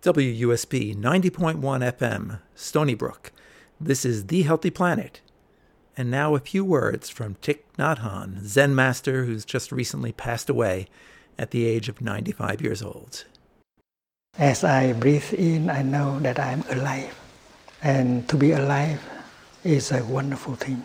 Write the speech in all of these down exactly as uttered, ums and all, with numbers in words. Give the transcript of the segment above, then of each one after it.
W U S B ninety point one F M, Stony Brook. This is The Healthy Planet. And now a few words from Thich Nhat Hanh, Zen master who's just recently passed away at the age of ninety-five years old. As I breathe in, I know that I'm alive. And to be alive is a wonderful thing.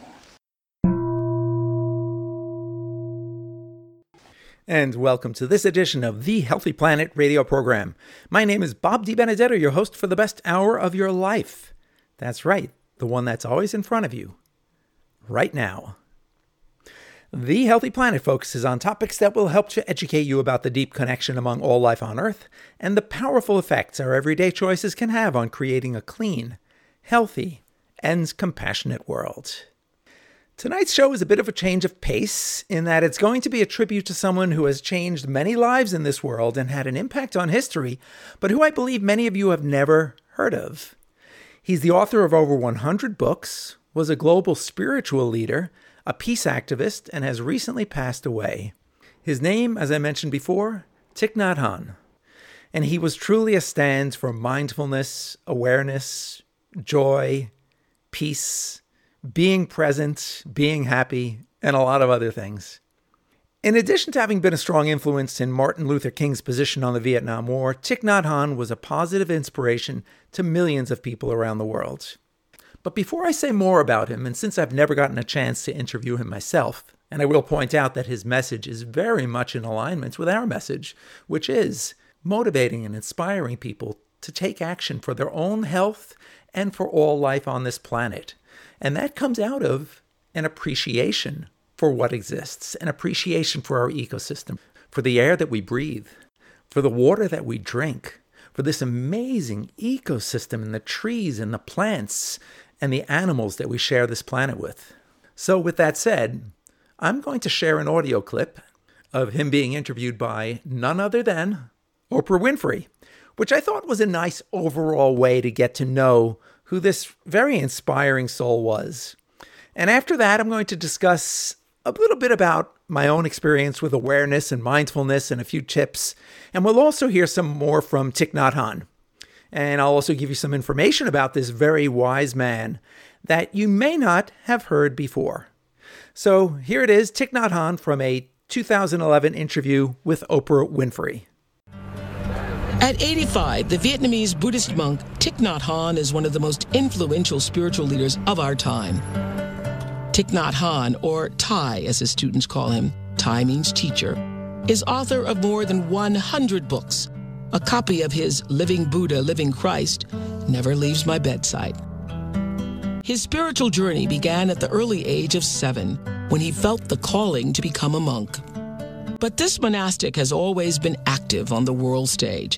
And welcome to this edition of The Healthy Planet radio program. My name is Bob DiBenedetto, your host for the best hour of your life. That's right, the one that's always in front of you, right now. The Healthy Planet focuses on topics that will help to educate you about the deep connection among all life on Earth and the powerful effects our everyday choices can have on creating a clean, healthy, and compassionate world. Tonight's show is a bit of a change of pace in that it's going to be a tribute to someone who has changed many lives in this world and had an impact on history, but who I believe many of you have never heard of. He's the author of over one hundred books, was a global spiritual leader, a peace activist, and has recently passed away. His name, as I mentioned before, Thich Nhat Hanh. And he was truly a stand for mindfulness, awareness, joy, peace, being present, being happy, and a lot of other things. In addition to having been a strong influence in Martin Luther King's position on the Vietnam War, Thich Nhat Hanh was a positive inspiration to millions of people around the world. But before I say more about him, and since I've never gotten a chance to interview him myself, and I will point out that his message is very much in alignment with our message, which is motivating and inspiring people to take action for their own health and for all life on this planet. And that comes out of an appreciation for what exists, an appreciation for our ecosystem, for the air that we breathe, for the water that we drink, for this amazing ecosystem and the trees and the plants and the animals that we share this planet with. So with that said, I'm going to share an audio clip of him being interviewed by none other than Oprah Winfrey, which I thought was a nice overall way to get to know who this very inspiring soul was. And after that, I'm going to discuss a little bit about my own experience with awareness and mindfulness and a few tips. And we'll also hear some more from Thich Nhat Hanh. And I'll also give you some information about this very wise man that you may not have heard before. So here it is, Thich Nhat Hanh from a two thousand eleven interview with Oprah Winfrey. At eighty-five, the Vietnamese Buddhist monk Thich Nhat Hanh is one of the most influential spiritual leaders of our time. Thich Nhat Hanh, or Thai as his students call him, Thai means teacher, is author of more than one hundred books. A copy of his Living Buddha, Living Christ never leaves my bedside. His spiritual journey began at the early age of seven, when he felt the calling to become a monk. But this monastic has always been active on the world stage.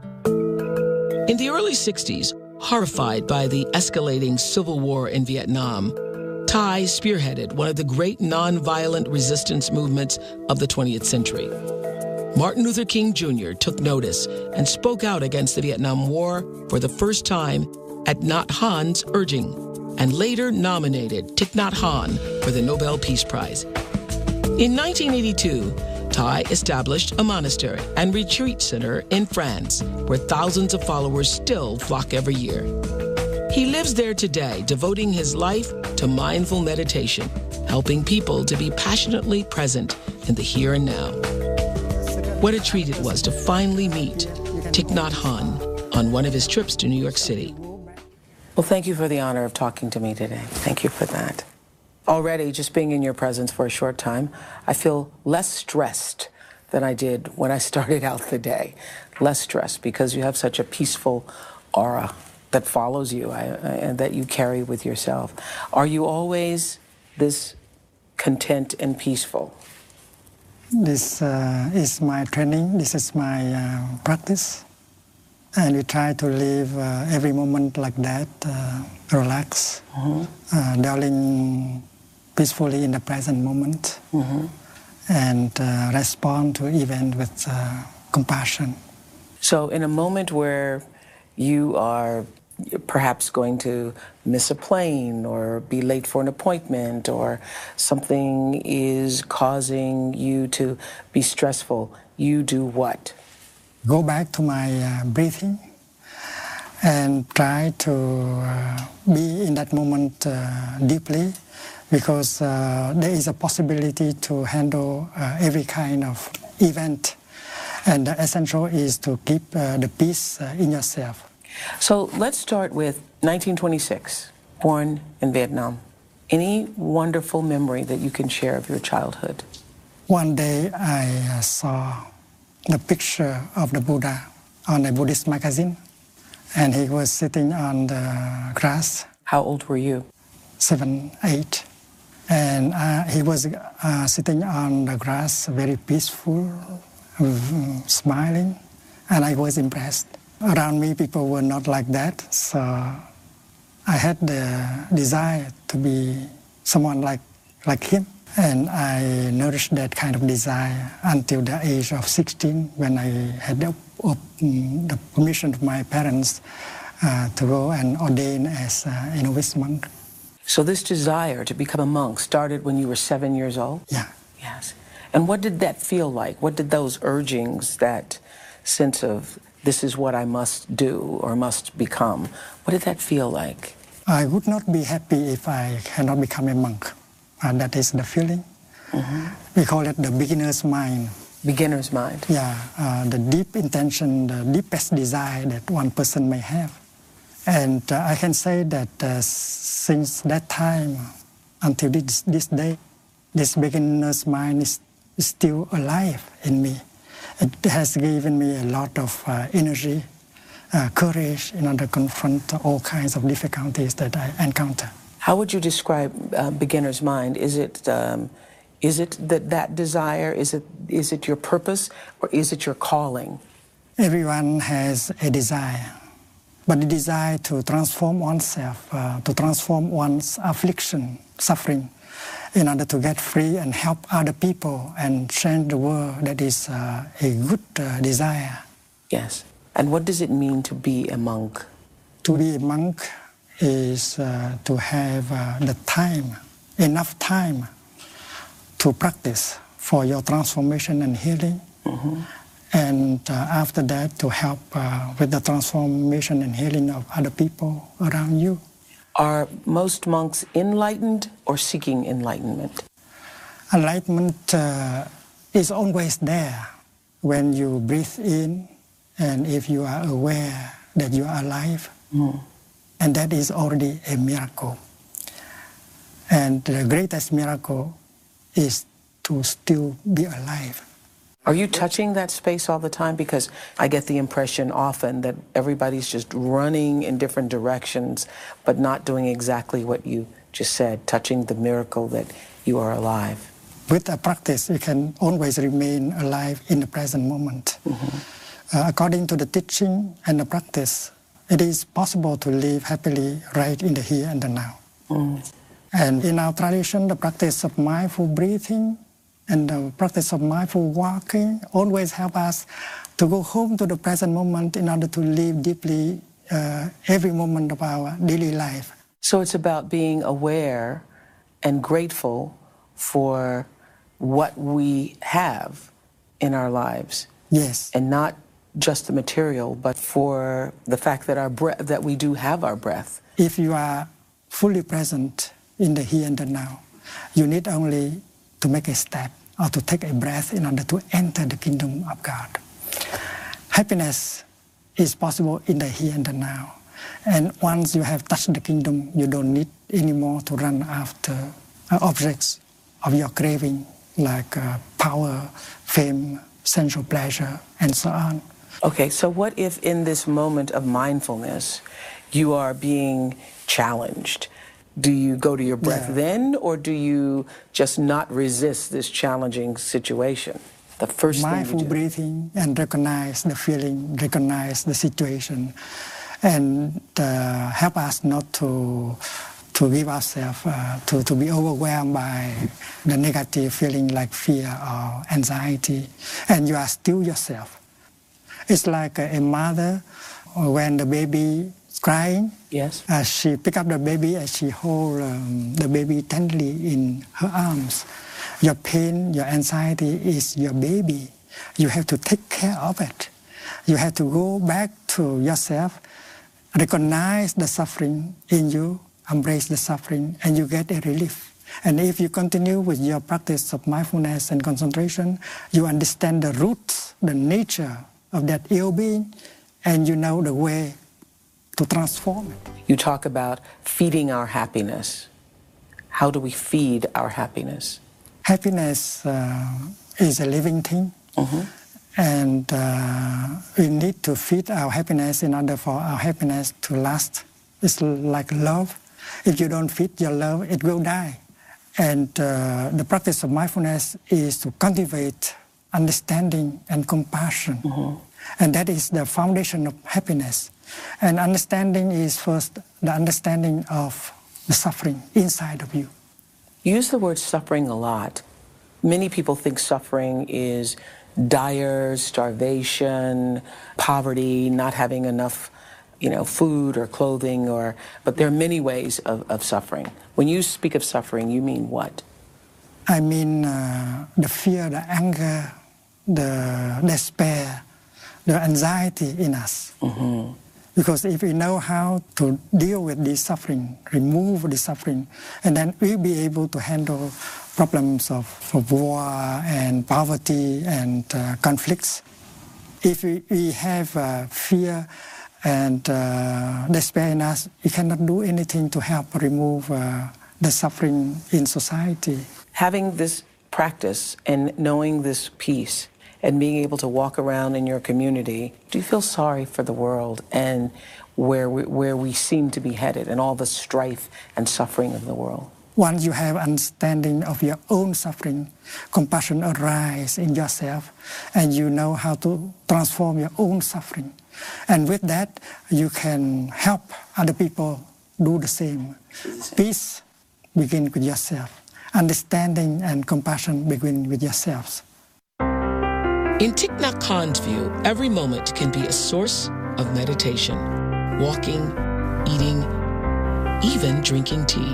In the early sixties, horrified by the escalating civil war in Vietnam, Thai spearheaded one of the great nonviolent resistance movements of the twentieth century. Martin Luther King Junior took notice and spoke out against the Vietnam War for the first time at Nhat Hanh's urging, and later nominated Thich Nhat Hanh for the Nobel Peace Prize. In nineteen eighty-two, Thai established a monastery and retreat center in France, where thousands of followers still flock every year. He lives there today, devoting his life to mindful meditation, helping people to be passionately present in the here and now. What a treat it was to finally meet Thich Nhat Hanh on one of his trips to New York City. Well, thank you for the honor of talking to me today. Thank you for that. Already, just being in your presence for a short time, I feel less stressed than I did when I started out the day. Less stressed because you have such a peaceful aura that follows you I, I, and that you carry with yourself. Are you always this content and peaceful? This uh, is my training. This is my uh, practice. And we try to live uh, every moment like that, uh, relax, mm-hmm. uh, dwelling peacefully in the present moment, mm-hmm. and uh, respond to event with uh, compassion. So in a moment where you are perhaps going to miss a plane or be late for an appointment or something is causing you to be stressful, you do what? Go back to my uh, breathing and try to uh, be in that moment uh, deeply, because uh, there is a possibility to handle uh, every kind of event. And the essential is to keep uh, the peace uh, in yourself. So let's start with nineteen twenty-six, born in Vietnam. Any wonderful memory that you can share of your childhood? One day I uh, saw the picture of the Buddha on a Buddhist magazine, and he was sitting on the grass. How old were you? Seven, eight. And uh, he was uh, sitting on the grass, very peaceful, um, smiling, and I was impressed. Around me, people were not like that, so I had the desire to be someone like, like him. And I nourished that kind of desire until the age of sixteen, when I had the, the permission of my parents uh, to go and ordain as a novice monk. So this desire to become a monk started when you were seven years old? Yeah. Yes. And what did that feel like? What did those urgings, that sense of this is what I must do or must become, what did that feel like? I would not be happy if I cannot become a monk. Uh, that is the feeling. Mm-hmm. We call it the beginner's mind. Beginner's mind. Yeah, uh, the deep intention, the deepest desire that one person may have. And uh, I can say that uh, since that time until this, this day, this beginner's mind is, is still alive in me. It has given me a lot of uh, energy, uh, courage in order to confront all kinds of difficulties that I encounter. How would you describe uh, beginner's mind? Is it um, is it that that desire? Is it is it your purpose, or is it your calling? Everyone has a desire, but the desire to transform oneself, uh, to transform one's affliction, suffering, in order to get free and help other people and change the world, that is uh, a good uh, desire. Yes. And what does it mean to be a monk? To be a monk is uh, to have uh, the time, enough time to practice for your transformation and healing. Mm-hmm. And uh, after that, to help uh, with the transformation and healing of other people around you. Are most monks enlightened or seeking enlightenment? Enlightenment uh, is always there when you breathe in and if you are aware that you are alive. Mm. And that is already a miracle. And the greatest miracle is to still be alive. Are you touching that space all the time? Because I get the impression often that everybody's just running in different directions, but not doing exactly what you just said, touching the miracle that you are alive. With a practice, you can always remain alive in the present moment. Mm-hmm. Uh, according to the teaching and the practice, it is possible to live happily right in the here and the now. Mm. And in our tradition, the practice of mindful breathing and the practice of mindful walking always help us to go home to the present moment in order to live deeply uh, every moment of our daily life. So it's about being aware and grateful for what we have in our lives. Yes. And not just the material, but for the fact that our breath, that we do have our breath. If you are fully present in the here and the now, you need only to make a step or to take a breath in order to enter the kingdom of God. Happiness is possible in the here and the now. And once you have touched the kingdom, you don't need anymore to run after uh, objects of your craving, like uh, power, fame, sensual pleasure, and so on. Okay, so what if in this moment of mindfulness, you are being challenged? Do you go to your breath yeah. then, or do you just not resist this challenging situation? The first Mindful thing you do. breathing and recognize the feeling, recognize the situation, and uh, help us not to to give ourselves, uh, to, to be overwhelmed by the negative feeling like fear or anxiety, and you are still yourself. It's like a, a mother, when the baby is crying, yes. uh, she pick up the baby and she hold um, the baby tenderly in her arms. Your pain, your anxiety is your baby. You have to take care of it. You have to go back to yourself, recognize the suffering in you, embrace the suffering, and you get a relief. And if you continue with your practice of mindfulness and concentration, you understand the roots, the nature of that ill being, and you know the way to transform it. You talk about feeding our happiness. How do we feed our happiness? Happiness uh, is a living thing. Mm-hmm. And uh, we need to feed our happiness in order for our happiness to last. It's like love. If you don't feed your love, it will die. And uh, the practice of mindfulness is to cultivate understanding and compassion. Mm-hmm. And that is the foundation of happiness. And understanding is first the understanding of the suffering inside of you. You use the word suffering a lot. Many people think suffering is dire starvation, poverty, not having enough, you know, food or clothing, or but there are many ways of, of suffering. When you speak of suffering, you mean what? I mean uh, the fear, the anger, the despair, the anxiety in us. Mm-hmm. Because if we know how to deal with this suffering, remove the suffering, and then we'll be able to handle problems of, of war and poverty and uh, conflicts. If we, we have uh, fear and uh, despair in us, we cannot do anything to help remove uh, the suffering in society. Having this practice and knowing this peace and being able to walk around in your community, do you feel sorry for the world and where we, where we seem to be headed and all the strife and suffering of the world? Once you have understanding of your own suffering, compassion arises in yourself, and you know how to transform your own suffering. And with that, you can help other people do the same. Peace begins with yourself. Understanding and compassion begin with yourselves. In Thich Nhat Hanh's view, every moment can be a source of meditation. Walking, eating, even drinking tea.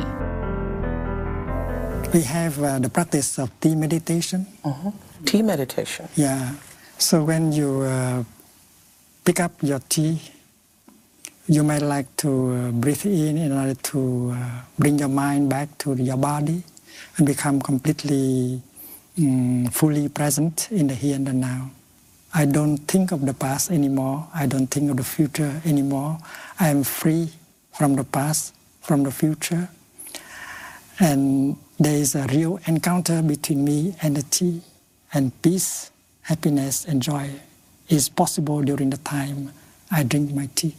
We have uh, the practice of tea meditation. Uh-huh. Tea meditation. Yeah. So when you uh, pick up your tea, you might like to uh, breathe in in order to uh, bring your mind back to your body and become completely um, fully present in the here and the now. I don't think of the past anymore. I don't think of the future anymore. I am free from the past, from the future. And there is a real encounter between me and the tea, and peace, happiness, and joy is possible during the time I drink my tea.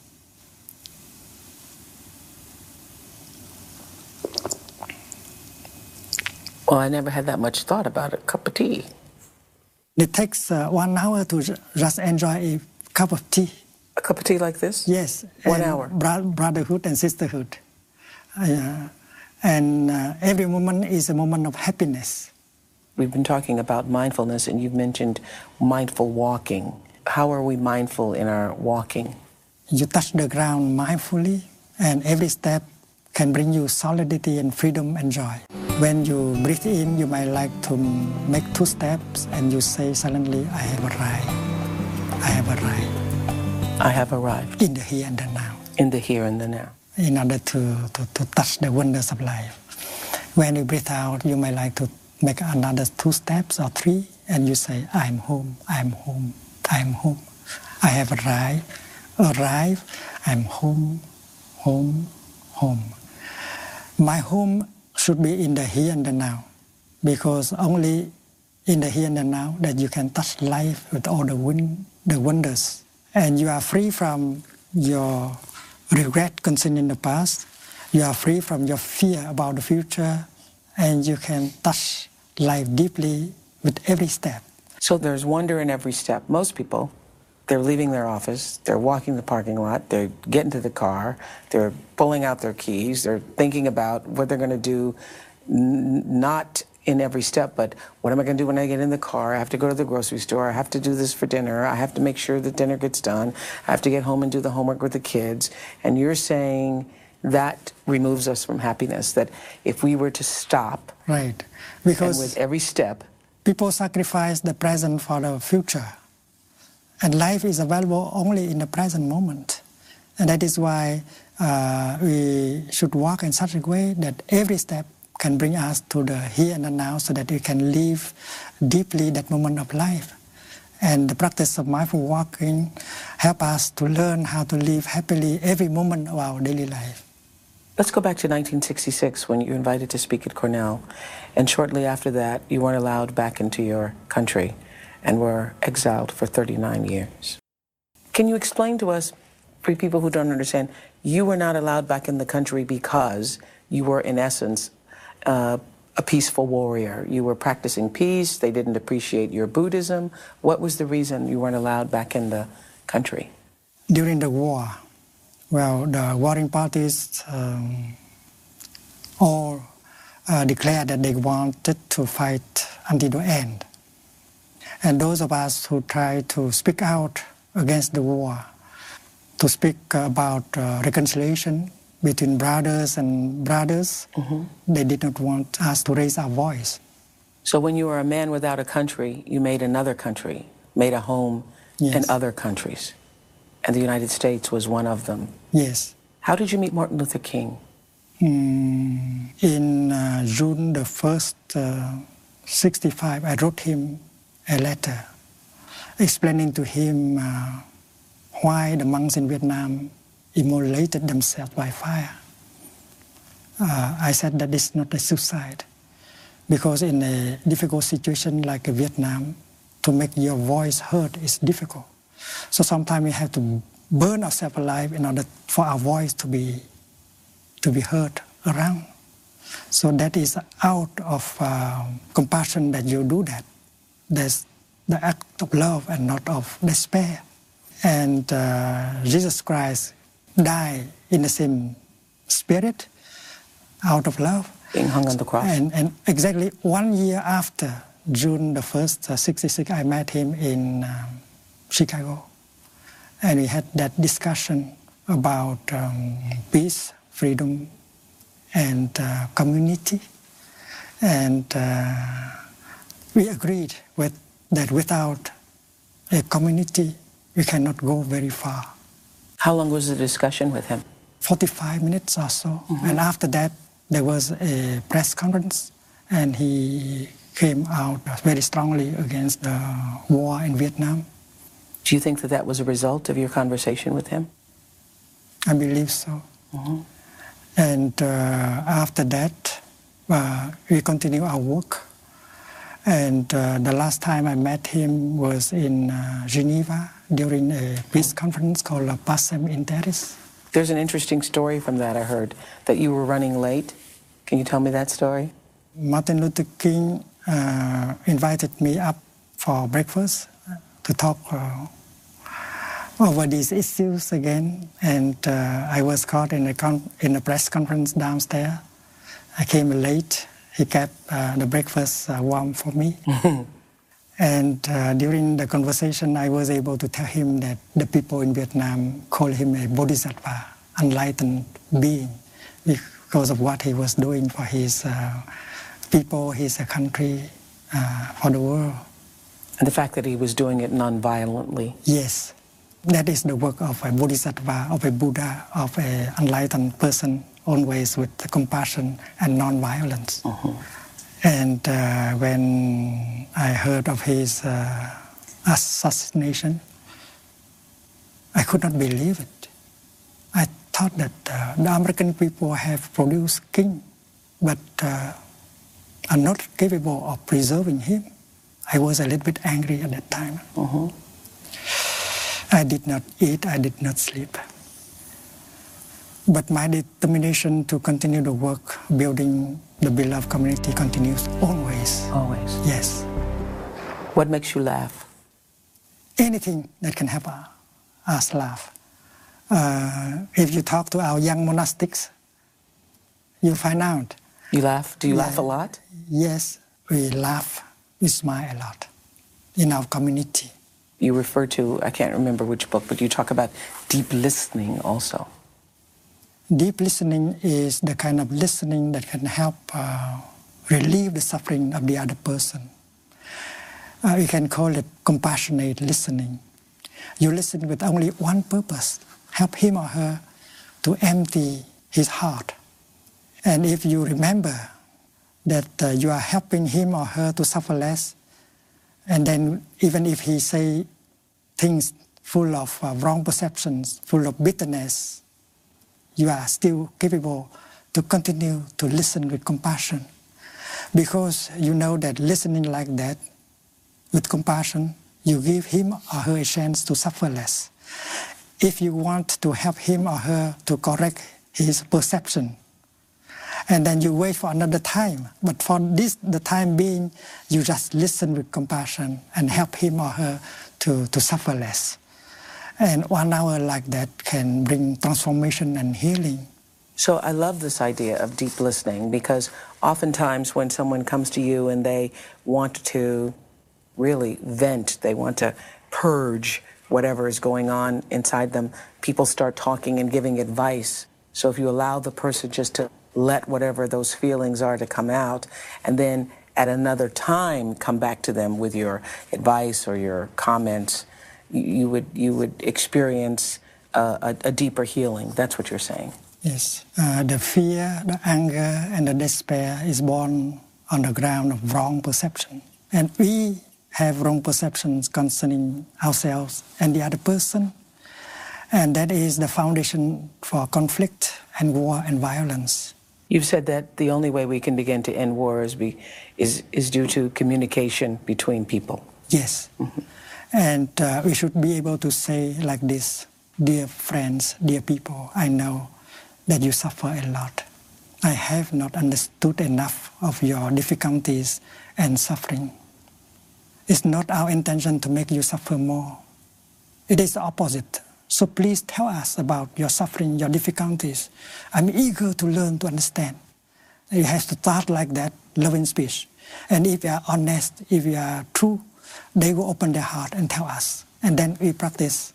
Well, I never had that much thought about a cup of tea. It takes uh, one hour to just enjoy a cup of tea. A cup of tea like this? Yes. One hour. Bro- brotherhood and sisterhood. Uh, and uh, every moment is a moment of happiness. We've been talking about mindfulness, and you've mentioned mindful walking. How are we mindful in our walking? You touch the ground mindfully, and every step can bring you solidity and freedom and joy. When you breathe in, you might like to make two steps, and you say silently, I have arrived. I have arrived. I have arrived. In the here and the now. In the here and the now. In order to, to, to touch the wonders of life. When you breathe out, you might like to make another two steps or three, and you say, I am home, I am home, I am home. I have arrived, arrived, I am home, home, home. My home should be in the here and the now, because only in the here and the now that you can touch life with all the win- the wonders. And you are free from your regret concerning the past. You are free from your fear about the future, and you can touch life deeply with every step. So there's wonder in every step. Most people, they're leaving their office, they're walking the parking lot, they're getting to the car, they're pulling out their keys, they're thinking about what they're going to do, n- not in every step, but what am I going to do when I get in the car? I have to go to the grocery store, I have to do this for dinner, I have to make sure that dinner gets done, I have to get home and do the homework with the kids. And you're saying that removes us from happiness, that if we were to stop, right, because and with every step, people sacrifice the present for the future. And life is available only in the present moment. And that is why uh, we should walk in such a way that every step can bring us to the here and the now so that we can live deeply that moment of life. And the practice of mindful walking help us to learn how to live happily every moment of our daily life. Let's go back to nineteen sixty-six when you were invited to speak at Cornell. And shortly after that, you weren't allowed back into your country and were exiled for thirty-nine years. Can you explain to us, for people who don't understand, you were not allowed back in the country because you were, in essence, uh, a peaceful warrior. You were practicing peace. They didn't appreciate your Buddhism. What was the reason you weren't allowed back in the country? During the war, well, the warring parties um, all uh, declared that they wanted to fight until the end. And those of us who tried to speak out against the war, to speak about uh, reconciliation between brothers and brothers, mm-hmm. they did not want us to raise our voice. So when you were a man without a country, you made another country, made a home yes. in other countries. And the United States was one of them. Yes. How did you meet Martin Luther King? Mm, in uh, June the first, uh, sixty-five, I wrote him a letter explaining to him uh, why the monks in Vietnam immolated themselves by fire. Uh, I said that it's not a suicide, because in a difficult situation like Vietnam, to make your voice heard is difficult. So sometimes we have to burn ourselves alive in order for our voice to be to be heard around. So that is out of uh, compassion that you do that. That's the act of love and not of despair. And uh, Jesus Christ died in the same spirit, out of love. Being hung on the cross. And, and exactly one year after, June the first, uh, sixty-six, I met him in um, Chicago. And we had that discussion about um, peace, freedom, and uh, community. And uh, we agreed with that without a community, we cannot go very far. How long was the discussion with him? forty-five minutes or so. Mm-hmm. And after that, there was a press conference, and he came out very strongly against the war in Vietnam. Do you think that that was a result of your conversation with him? I believe so. Mm-hmm. And uh, after that, uh, we continue our work. And uh, the last time I met him was in uh, Geneva during a peace conference called La Pacem in Paris. There's an interesting story from that I heard, that you were running late. Can you tell me that story? Martin Luther King uh, invited me up for breakfast to talk uh, over these issues again. And uh, I was caught in a, con- in a press conference downstairs. I came late. He kept uh, the breakfast uh, warm for me. And uh, during the conversation, I was able to tell him that the people in Vietnam call him a bodhisattva, enlightened being, because of what he was doing for his uh, people, his uh, country, uh, for the world. And the fact that he was doing it non-violently. Yes. That is the work of a bodhisattva, of a Buddha, of an enlightened person, always with compassion and non-violence. Uh-huh. And uh, when I heard of his uh, assassination, I could not believe it. I thought that uh, the American people have produced king, but uh, are not capable of preserving him. I was a little bit angry at that time. Uh-huh. I did not eat, I did not sleep. But my determination to continue the work, building the beloved community, continues always. Always? Yes. What makes you laugh? Anything that can help us laugh. Uh, if you talk to our young monastics, you'll find out. You laugh? Do you yeah, laugh a lot? Yes, we laugh, we smile a lot in our community. You refer to, I can't remember which book, but you talk about deep listening also. Deep listening is the kind of listening that can help uh, relieve the suffering of the other person. Uh, we can call it compassionate listening. You listen with only one purpose, help him or her to empty his heart. And if you remember that uh, you are helping him or her to suffer less, and then even if he say things full of uh, wrong perceptions, full of bitterness, you are still capable to continue to listen with compassion. Because you know that listening like that, with compassion, you give him or her a chance to suffer less. If you want to help him or her to correct his perception, and then you wait for another time, but for this, the time being, you just listen with compassion and help him or her to, to suffer less. And one hour like that can bring transformation and healing. So I love this idea of deep listening, because oftentimes when someone comes to you and they want to really vent, they want to purge whatever is going on inside them, people start talking and giving advice. So if you allow the person just to let whatever those feelings are to come out, and then at another time come back to them with your advice or your comments, you would you would experience uh, a, a deeper healing. That's what you're saying. Yes, uh, the fear, the anger, and the despair is born on the ground of wrong perception. And we have wrong perceptions concerning ourselves and the other person. And that is the foundation for conflict and war and violence. You've said that the only way we can begin to end war is, be, is, is due to communication between people. Yes. Mm-hmm. And uh, we should be able to say like this, dear friends, dear people, I know that you suffer a lot. I have not understood enough of your difficulties and suffering. It's not our intention to make you suffer more. It is the opposite. So please tell us about your suffering, your difficulties. I'm eager to learn, to understand. You have to start like that, loving speech. And if you are honest, if you are true, they will open their heart and tell us. And then we practice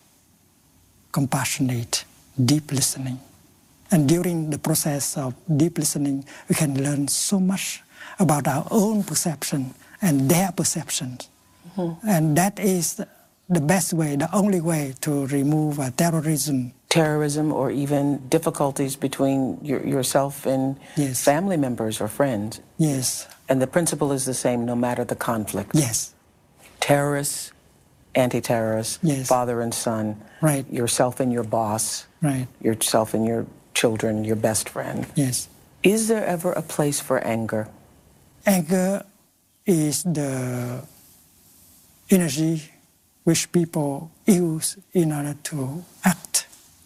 compassionate, deep listening. And during the process of deep listening, we can learn so much about our own perception and their perceptions. Mm-hmm. And that is the best way, the only way to remove uh, terrorism. Terrorism, or even difficulties between your, yourself and yes. family members or friends. Yes. And the principle is the same no matter the conflict. Yes. Terrorists, anti-terrorists, yes. father and son, right. yourself and your boss, right. yourself and your children, your best friend. Yes. Is there ever a place for anger? Anger is the energy which people use in order to act.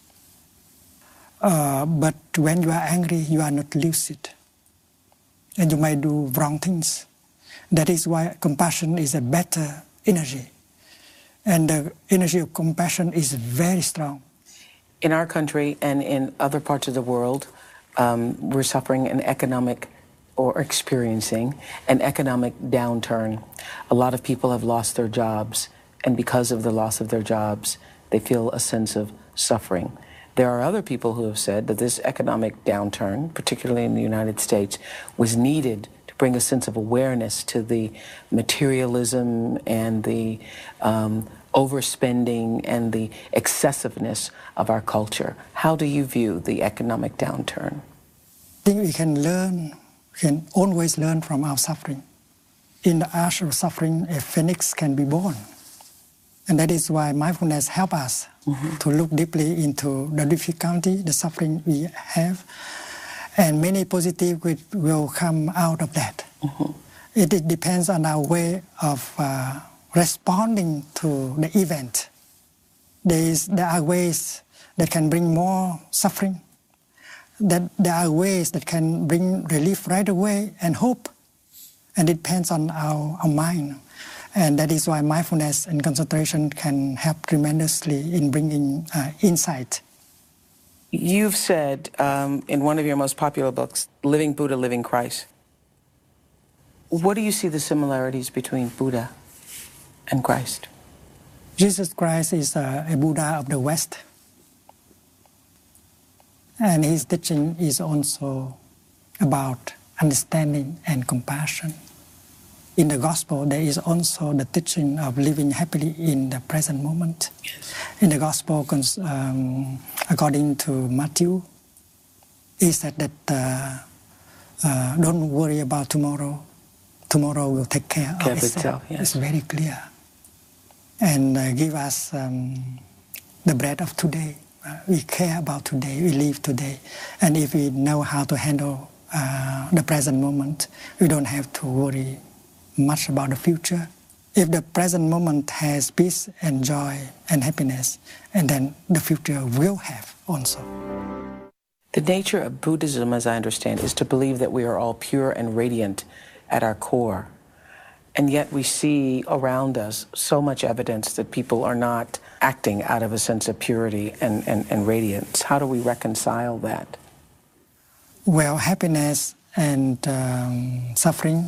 Uh, but when you are angry, you are not lucid. And you might do wrong things. That is why compassion is a better energy. And the energy of compassion is very strong. In our country and in other parts of the world, um, we're suffering an economic or experiencing an economic downturn. A lot of people have lost their jobs, and because of the loss of their jobs, they feel a sense of suffering. There are other people who have said that this economic downturn, particularly in the United States, was needed to bring a sense of awareness to the materialism and the um, overspending and the excessiveness of our culture. How do you view the economic downturn? I think we can learn, we can always learn from our suffering. In the ash of suffering, a phoenix can be born. And that is why mindfulness helps us mm-hmm. to look deeply into the difficulty, the suffering we have, and many positive will, will come out of that. Mm-hmm. It, it depends on our way of uh, responding to the event. There, is, there are ways that can bring more suffering, that there are ways that can bring relief right away and hope, and it depends on our, our mind. And that is why mindfulness and concentration can help tremendously in bringing uh, insight. You've said um, in one of your most popular books, Living Buddha, Living Christ. What do you see the similarities between Buddha and Christ? Jesus Christ is uh, a Buddha of the West. And his teaching is also about understanding and compassion. in the gospel, there is also the teaching of living happily in the present moment. Yes. In the gospel, um, according to Matthew, he said that uh, uh, don't worry about tomorrow. Tomorrow will take care, care of itself. itself yes. It's very clear. And uh, give us um, the bread of today. Uh, we care about today, we live today. And if we know how to handle uh, the present moment, we don't have to worry much about the future. If the present moment has peace and joy and happiness, and then the future will have also. The nature of Buddhism, as I understand, is to believe that we are all pure and radiant at our core. And yet we see around us so much evidence that people are not acting out of a sense of purity and, and, and radiance. How do we reconcile that? Well, happiness and um, suffering,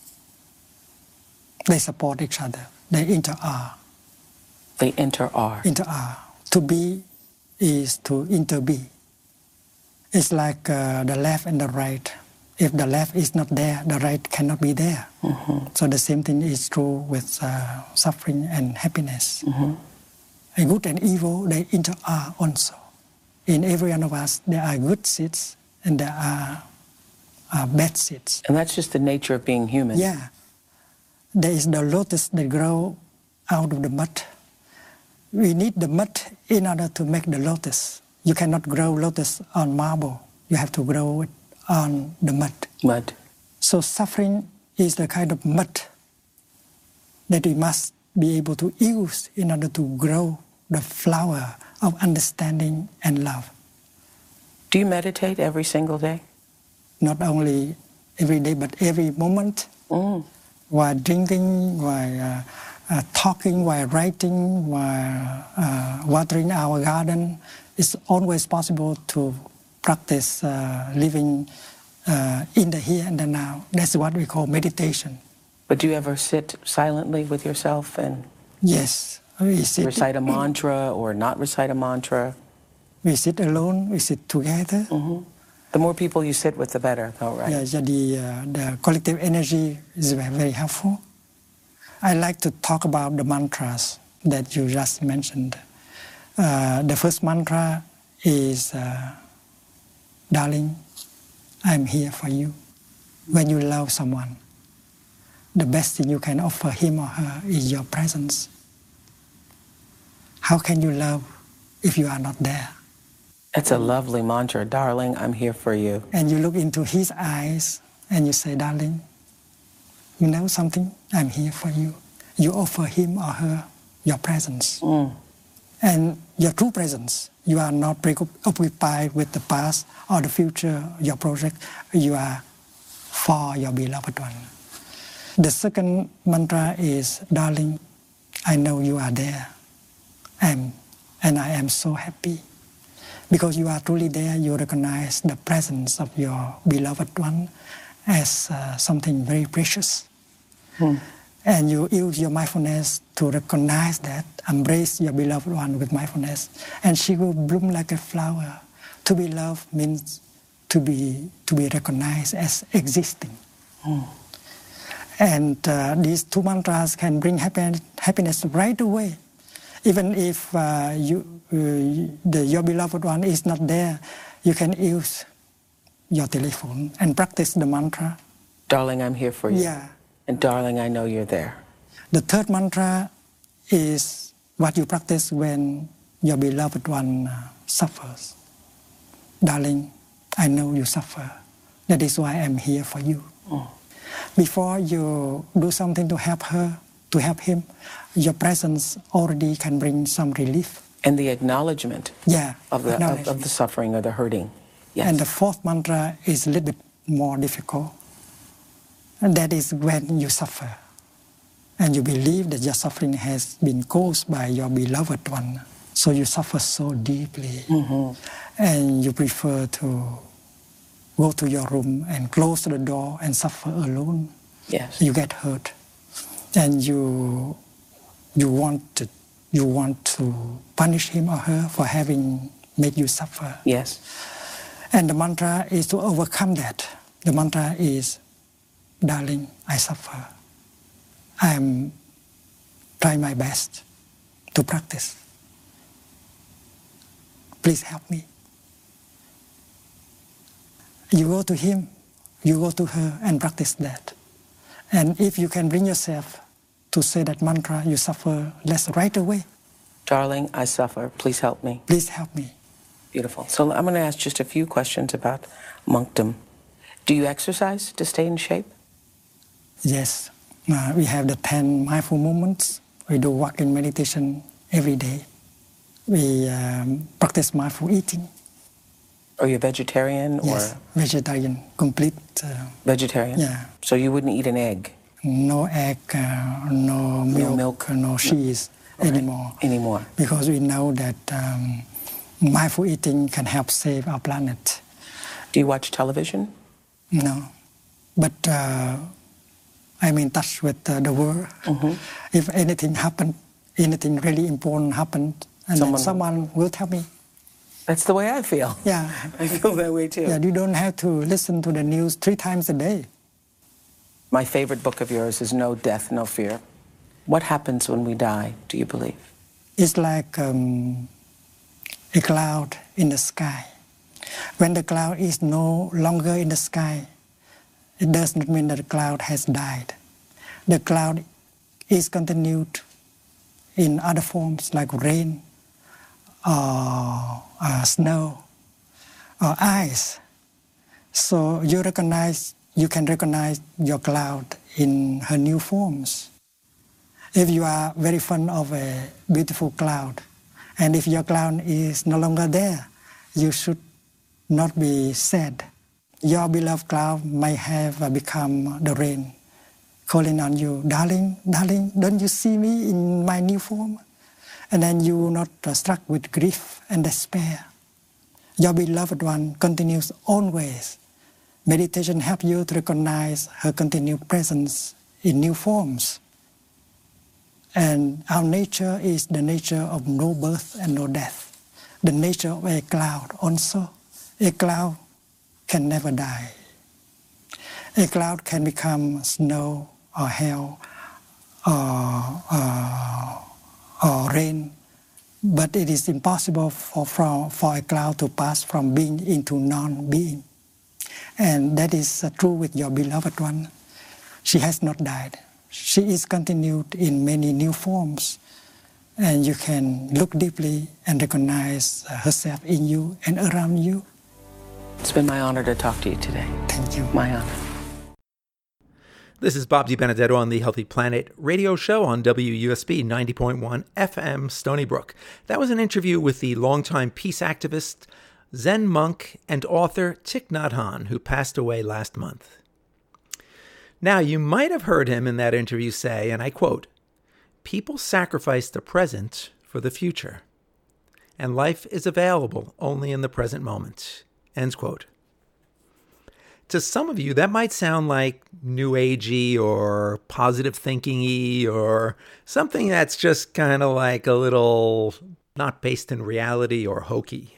they support each other. They inter-are. They inter-are. Inter-are. To be is to inter-be. It's like uh, the left and the right. If the left is not there, the right cannot be there. Mm-hmm. So the same thing is true with uh, suffering and happiness. Mm-hmm. And good and evil, they inter-are also. In every one of us, there are good seeds and there are uh, bad seeds. And that's just the nature of being human. Yeah. There is the lotus that grow out of the mud. We need the mud in order to make the lotus. You cannot grow lotus on marble. You have to grow it on the mud. Mud. So suffering is the kind of mud that we must be able to use in order to grow the flower of understanding and love. Do you meditate every single day? Not only every day, but every moment. Mm. While drinking, while uh, uh, talking, while writing, while uh, watering our garden, it's always possible to practice uh, living uh, in the here and the now. That's what we call meditation. But do you ever sit silently with yourself and yes, we sit, recite a mantra or not recite a mantra? We sit alone, we sit together. Mm-hmm. The more people you sit with, the better, though, right? Yeah, the, uh, the collective energy is very, very helpful. I like to talk about the mantras that you just mentioned. Uh, the first mantra is, uh, darling, I'm here for you. When you love someone, the best thing you can offer him or her is your presence. How can you love if you are not there? That's a lovely mantra. Darling, I'm here for you. And you look into his eyes and you say, darling, you know something? I'm here for you. You offer him or her your presence. Mm. And your true presence. You are not preoccupied with the past or the future, your project. You are for your beloved one. The second mantra is, darling, I know you are there. I'm, and I am so happy. Because you are truly there, you recognize the presence of your beloved one as uh, something very precious. Hmm. And you use your mindfulness to recognize that, embrace your beloved one with mindfulness, and she will bloom like a flower. To be loved means to be, to be recognized as existing. Hmm. And uh, these two mantras can bring happy, happiness right away. Even if uh, you, uh, the, your beloved one is not there, you can use your telephone and practice the mantra. Darling, I'm here for you. Yeah. And darling, I know you're there. The third mantra is what you practice when your beloved one uh, suffers. Darling, I know you suffer. That is why I'm here for you. Mm. Before you do something to help her, to help him, your presence already can bring some relief. And the acknowledgement yeah, of, the, of, of the suffering or the hurting. Yes. And the fourth mantra is a little bit more difficult. And that is when you suffer. And you believe that your suffering has been caused by your beloved one. So you suffer so deeply. Mm-hmm. And you prefer to go to your room and close the door and suffer alone. Yes. You get hurt. And you you want to, you want to punish him or her for having made you suffer. Yes. And the mantra is to overcome that. The mantra is, darling, I suffer. I'm trying my best to practice. Please help me. You go to him, you go to her and practice that. And if you can bring yourself to say that mantra, you suffer less right away. Darling, I suffer. Please help me. Please help me. Beautiful. So I'm going to ask just a few questions about monkdom. Do you exercise to stay in shape? Yes. Uh, we have the ten mindful moments. We do walking meditation every day. We um, practice mindful eating. Are you a vegetarian or? Yes, vegetarian, complete. Uh, vegetarian? Yeah. So you wouldn't eat an egg? No egg, uh, no milk, no, milk. no cheese no. anymore. Right. Anymore. Because we know that um, mindful eating can help save our planet. Do you watch television? No. But uh, I'm in touch with uh, the world. Mm-hmm. If anything happened, anything really important happened, and someone, then someone will tell me. That's the way I feel. Yeah. I feel that way too. Yeah, you don't have to listen to the news three times a day. My favorite book of yours is No Death, No Fear. What happens when we die, do you believe? It's like um, a cloud in the sky. When the cloud is no longer in the sky, it does not mean that the cloud has died. The cloud is continued in other forms like rain, or uh, snow, or ice. So you recognize, you can recognize your cloud in her new forms. If you are very fond of a beautiful cloud, and if your cloud is no longer there, you should not be sad. Your beloved cloud may have become the rain, calling on you, darling, darling, don't you see me in my new form? And then you will not uh, struck with grief and despair. Your beloved one continues always. Meditation helps you to recognize her continued presence in new forms. And our nature is the nature of no birth and no death. The nature of a cloud also. A cloud can never die. A cloud can become snow or hail or, uh, or rain, but it is impossible for, for, for a cloud to pass from being into non-being. And that is uh, true with your beloved one. She has not died. She is continued in many new forms. And you can look deeply and recognize herself in you and around you. It's been my honor to talk to you today. Thank you. My honor. This is Bob DiBenedetto on the Healthy Planet radio show on W U S B ninety point one F M Stony Brook. That was an interview with the longtime peace activist, Zen monk, and author Thich Nhat Hanh, who passed away last month. Now, you might have heard him in that interview say, and I quote, "People sacrifice the present for the future, and life is available only in the present moment." End quote. To some of you, that might sound like new agey or positive thinking-y or something that's just kind of like a little not based in reality or hokey.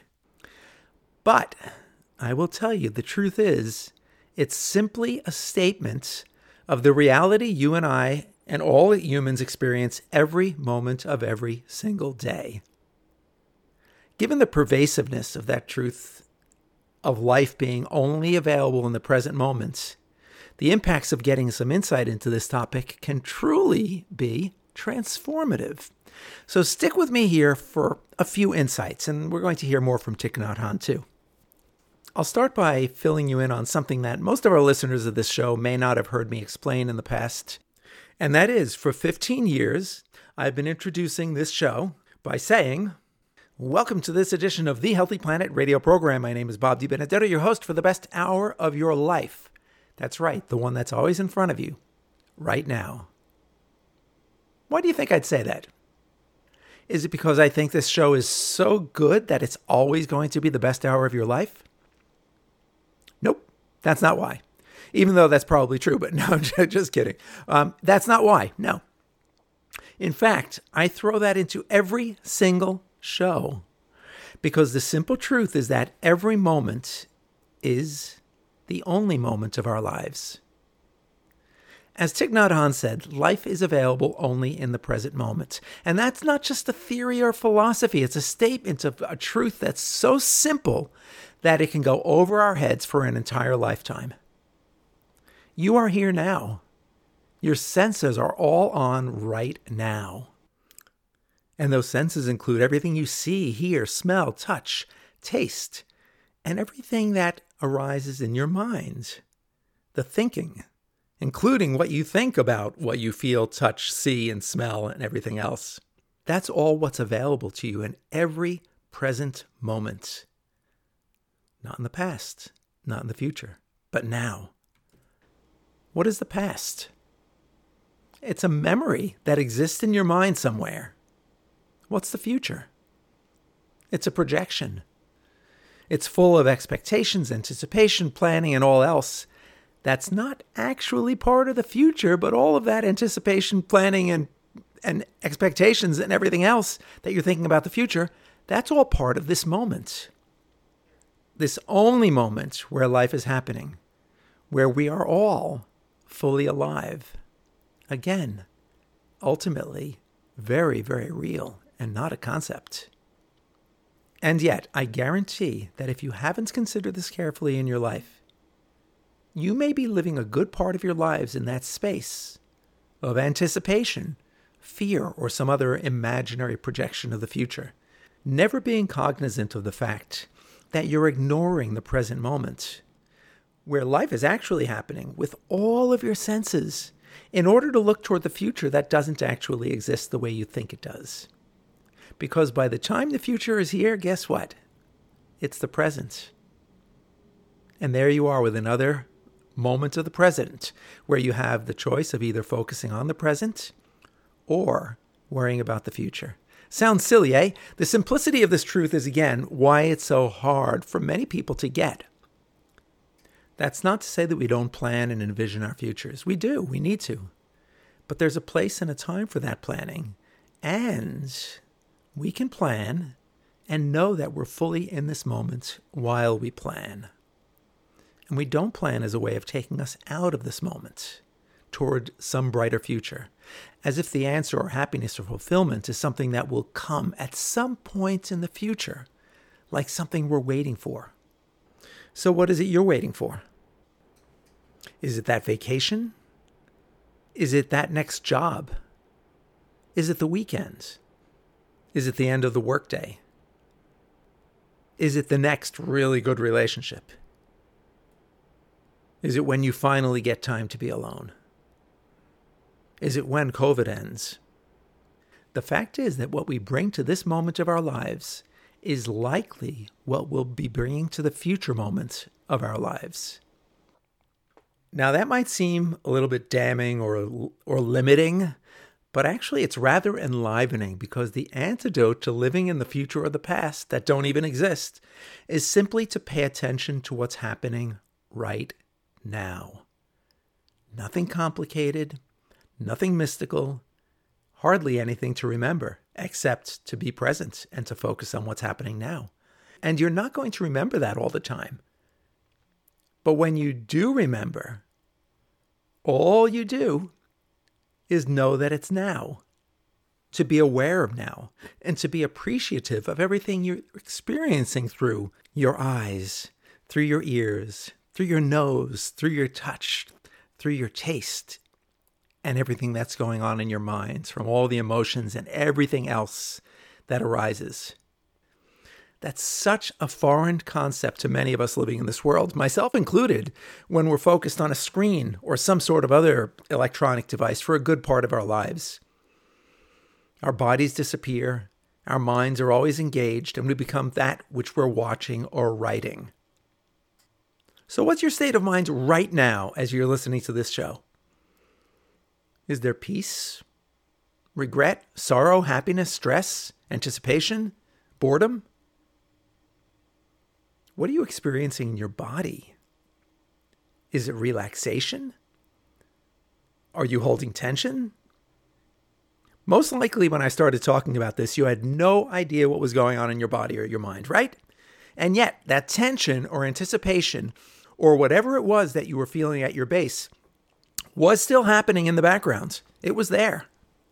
But I will tell you, the truth is, it's simply a statement of the reality you and I and all humans experience every moment of every single day. Given the pervasiveness of that truth, of life being only available in the present moment, the impacts of getting some insight into this topic can truly be transformative. So stick with me here for a few insights, and we're going to hear more from Thich Nhat Hanh too. I'll start by filling you in on something that most of our listeners of this show may not have heard me explain in the past. And that is, for fifteen years, I've been introducing this show by saying, welcome to this edition of the Healthy Planet radio program. My name is Bob DiBenedetto, your host for the best hour of your life. That's right, the one that's always in front of you, right now. Why do you think I'd say that? Is it because I think this show is so good that it's always going to be the best hour of your life? Nope, that's not why. Even though that's probably true, but no, just kidding. Um, that's not why, no. In fact, I throw that into every single show, because the simple truth is that every moment is the only moment of our lives. As Thich Nhat Hanh said, life is available only in the present moment. And that's not just a theory or philosophy. It's a statement of a truth that's so simple that it can go over our heads for an entire lifetime. You are here now. Your senses are all on right now. And those senses include everything you see, hear, smell, touch, taste, and everything that arises in your mind. The thinking, including what you think about what you feel, touch, see, and smell, and everything else. That's all what's available to you in every present moment. Not in the past, not in the future, but now. What is the past? It's a memory that exists in your mind somewhere. What's the future? It's a projection. It's full of expectations, anticipation, planning, and all else. That's not actually part of the future, but all of that anticipation, planning, and, and expectations and everything else that you're thinking about the future, that's all part of this moment. This only moment where life is happening, where we are all fully alive. Again, ultimately, very, very real and not a concept. And yet, I guarantee that if you haven't considered this carefully in your life, you may be living a good part of your lives in that space of anticipation, fear, or some other imaginary projection of the future, never being cognizant of the fact that you're ignoring the present moment, where life is actually happening with all of your senses in order to look toward the future that doesn't actually exist the way you think it does. Because by the time the future is here, guess what? It's the present. And there you are with another moment of the present, where you have the choice of either focusing on the present or worrying about the future. Sounds silly, eh? The simplicity of this truth is, again, why it's so hard for many people to get. That's not to say that we don't plan and envision our futures. We do. We need to. But there's a place and a time for that planning. And we can plan and know that we're fully in this moment while we plan. And we don't plan as a way of taking us out of this moment toward some brighter future, as if the answer or happiness or fulfillment is something that will come at some point in the future, like something we're waiting for. So what is it you're waiting for? Is it that vacation? Is it that next job? Is it the weekend? Is it the end of the workday? Is it the next really good relationship? Is it when you finally get time to be alone? Is it when COVID ends? The fact is that what we bring to this moment of our lives is likely what we'll be bringing to the future moments of our lives. Now, that might seem a little bit damning or, or limiting, but actually it's rather enlivening, because the antidote to living in the future or the past that don't even exist is simply to pay attention to what's happening right now. Nothing complicated, nothing mystical, hardly anything to remember except to be present and to focus on what's happening now. And you're not going to remember that all the time. But when you do remember, all you do is know that it's now, to be aware of now, and to be appreciative of everything you're experiencing through your eyes, through your ears, through your nose, through your touch, through your taste, and everything that's going on in your minds, from all the emotions and everything else that arises. That's such a foreign concept to many of us living in this world, myself included, when we're focused on a screen or some sort of other electronic device for a good part of our lives. Our bodies disappear, our minds are always engaged, and we become that which we're watching or writing. So what's your state of mind right now as you're listening to this show? Is there peace, regret, sorrow, happiness, stress, anticipation, boredom? What are you experiencing in your body? Is it relaxation? Are you holding tension? Most likely when I started talking about this, you had no idea what was going on in your body or your mind, right? And yet that tension or anticipation or whatever it was that you were feeling at your base was still happening in the background. It was there.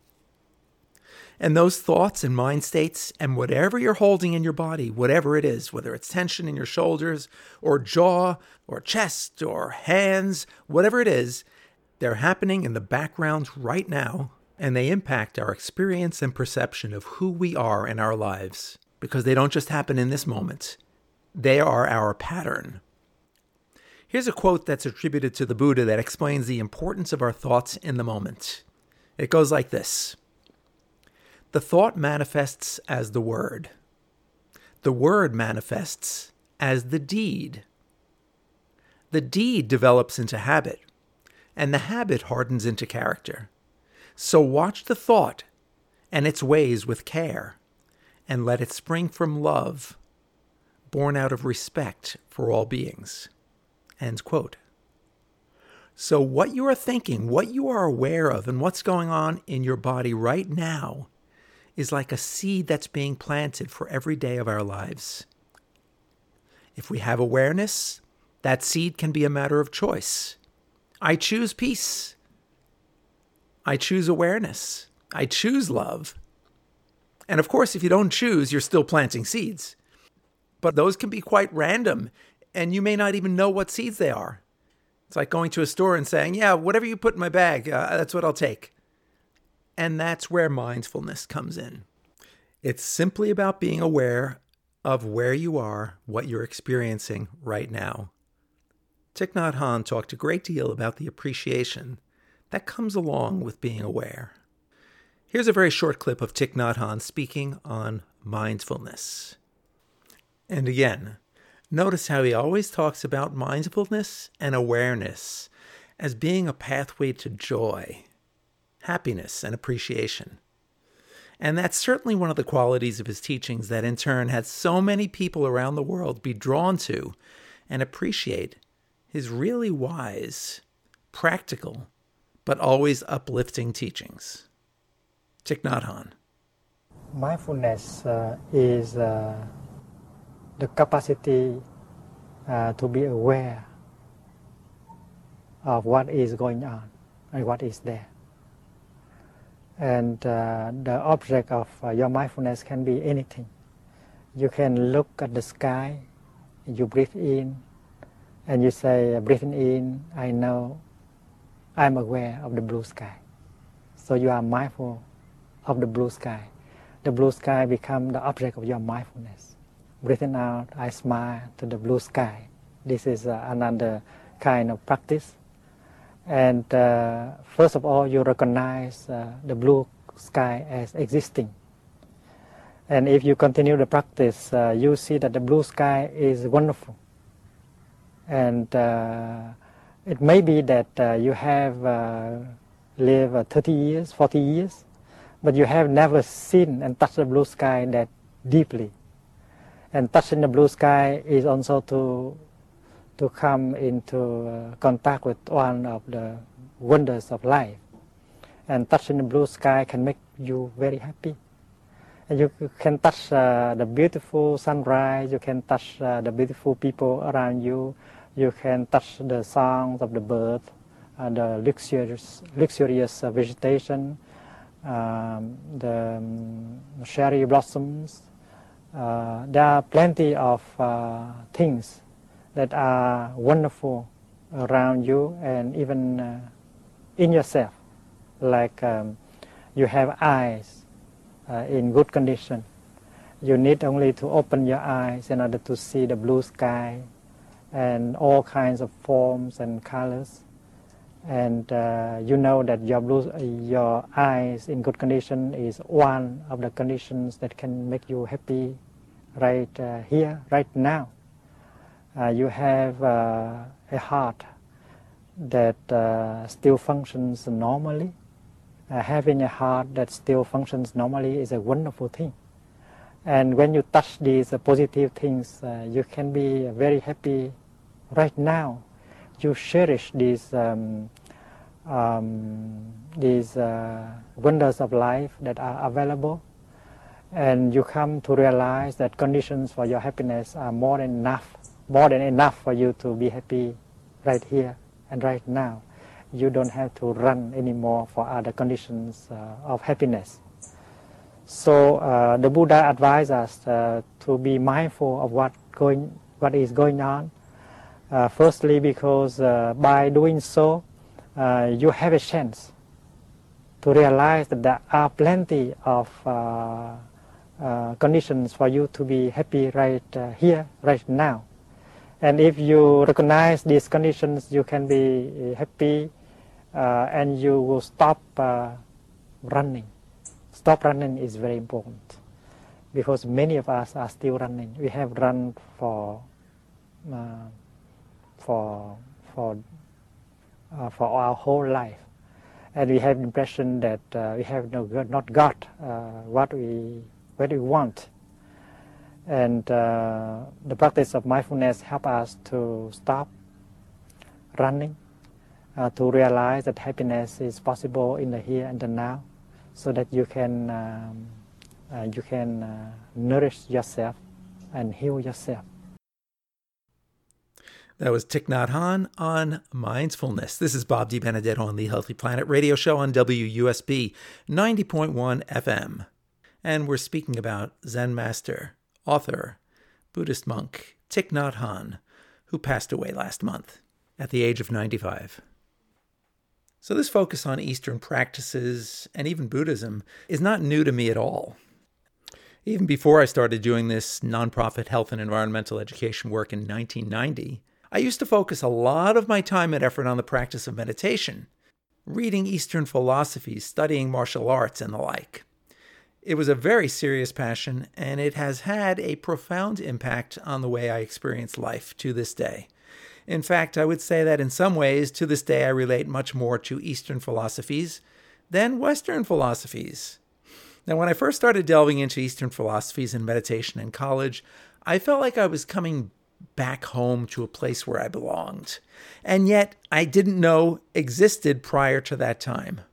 And those thoughts and mind states and whatever you're holding in your body, whatever it is, whether it's tension in your shoulders or jaw or chest or hands, whatever it is, they're happening in the background right now, and they impact our experience and perception of who we are in our lives, because they don't just happen in this moment. They are our pattern. Here's a quote that's attributed to the Buddha that explains the importance of our thoughts in the moment. It goes like this. The thought manifests as the word. The word manifests as the deed. The deed develops into habit, and the habit hardens into character. So watch the thought and its ways with care, and let it spring from love, born out of respect for all beings. End quote. So what you are thinking, what you are aware of, and what's going on in your body right now is like a seed that's being planted for every day of our lives. If we have awareness, that seed can be a matter of choice. I choose peace. I choose awareness. I choose love. And of course, if you don't choose, you're still planting seeds. But those can be quite random, and you may not even know what seeds they are. It's like going to a store and saying, yeah, whatever you put in my bag, uh, that's what I'll take. And that's where mindfulness comes in. It's simply about being aware of where you are, what you're experiencing right now. Thich Nhat Hanh talked a great deal about the appreciation that comes along with being aware. Here's a very short clip of Thich Nhat Hanh speaking on mindfulness. And again, notice how he always talks about mindfulness and awareness as being a pathway to joy, happiness, and appreciation. And that's certainly one of the qualities of his teachings that in turn had so many people around the world be drawn to and appreciate his really wise, practical, but always uplifting teachings. Thich Nhat Hanh. Mindfulness uh, is uh, the capacity uh, to be aware of what is going on and what is there. And uh, the object of uh, your mindfulness can be anything. You can look at the sky, you breathe in, and you say, breathing in, I know, I'm aware of the blue sky. So you are mindful of the blue sky. The blue sky becomes the object of your mindfulness. Breathing out, I smile to the blue sky. This is uh, another kind of practice. And uh, first of all, you recognize uh, the blue sky as existing. And if you continue the practice, uh, you see that the blue sky is wonderful. And uh, it may be that uh, you have uh, lived uh, thirty years, forty years, but you have never seen and touched the blue sky that deeply. And touching the blue sky is also to to come into uh, contact with one of the wonders of life. And touching the blue sky can make you very happy. And you can touch uh, the beautiful sunrise, you can touch uh, the beautiful people around you, you can touch the songs of the birds, uh, the luxurious, luxurious uh, vegetation, um, the um, cherry blossoms. Uh, there are plenty of uh, things that are wonderful around you and even uh, in yourself. Like um, you have eyes uh, in good condition. You need only to open your eyes in order to see the blue sky and all kinds of forms and colors. And uh, you know that your, blue, your eyes in good condition is one of the conditions that can make you happy right uh, here, right now. Uh, you have uh, a heart that uh, still functions normally. Uh, having a heart that still functions normally is a wonderful thing. And when you touch these uh, positive things, uh, you can be very happy right now. You cherish these, um, um, these uh, wonders of life that are available. And you come to realize that conditions for your happiness are more than enough. More than enough for you to be happy right here and right now. you don't have to run anymore for other conditions uh, of happiness. So uh, the Buddha advised us uh, to be mindful of what going, what is going on. Uh, firstly, because uh, by doing so, uh, you have a chance to realize that there are plenty of uh, uh, conditions for you to be happy right uh, here, right now. And if you recognize these conditions, you can be happy uh, and you will stop uh, running. Stop running is very important because many of us are still running. We have run for uh, for for uh, for our whole life, and we have the impression that uh, we have no, not got uh, what we what we want. And uh, the practice of mindfulness helps us to stop running, uh, to realize that happiness is possible in the here and the now, so that you can um, uh, you can uh, nourish yourself and heal yourself. That was Thich Nhat Hanh on mindfulness. This is Bob DiBenedetto on the Healthy Planet radio show on W U S B ninety point one F M. And we're speaking about Zen master, author, Buddhist monk Thich Nhat Hanh, who passed away last month at the age of ninety-five. So this focus on Eastern practices and even Buddhism is not new to me at all. Even before I started doing this nonprofit health and environmental education work in nineteen ninety, I used to focus a lot of my time and effort on the practice of meditation, reading Eastern philosophies, studying martial arts, and the like. It was a very serious passion, and it has had a profound impact on the way I experience life to this day. In fact, I would say that in some ways, to this day, I relate much more to Eastern philosophies than Western philosophies. Now, when I first started delving into Eastern philosophies and meditation in college, I felt like I was coming back home to a place where I belonged, and yet I didn't know existed prior to that time.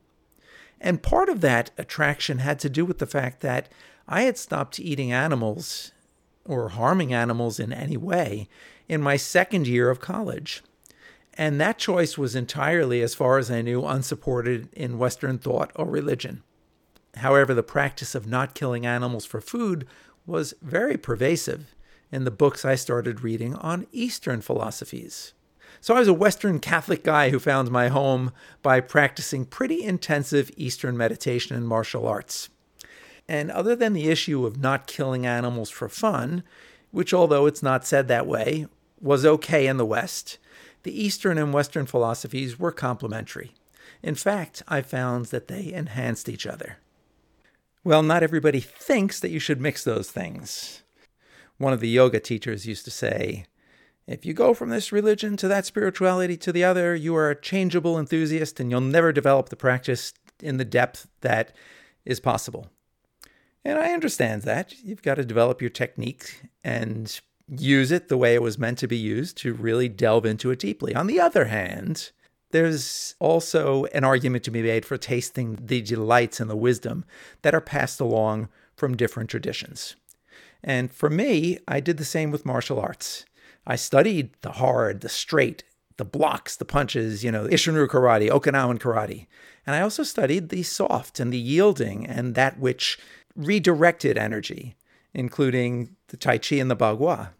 And part of that attraction had to do with the fact that I had stopped eating animals or harming animals in any way in my second year of college. And that choice was entirely, as far as I knew, unsupported in Western thought or religion. However, the practice of not killing animals for food was very pervasive in the books I started reading on Eastern philosophies. So I was a Western Catholic guy who found my home by practicing pretty intensive Eastern meditation and martial arts. And other than the issue of not killing animals for fun, which, although it's not said that way, was okay in the West, the Eastern and Western philosophies were complementary. In fact, I found that they enhanced each other. Well, not everybody thinks that you should mix those things. One of the yoga teachers used to say, if you go from this religion to that spirituality to the other, you are a changeable enthusiast and you'll never develop the practice in the depth that is possible. And I understand that. You've got to develop your technique and use it the way it was meant to be used to really delve into it deeply. On the other hand, there's also an argument to be made for tasting the delights and the wisdom that are passed along from different traditions. And for me, I did the same with martial arts. I studied the hard, the straight, the blocks, the punches, you know, Isshin-ryu karate, Okinawan karate. And I also studied the soft and the yielding and that which redirected energy, including the Tai Chi and the Bagua.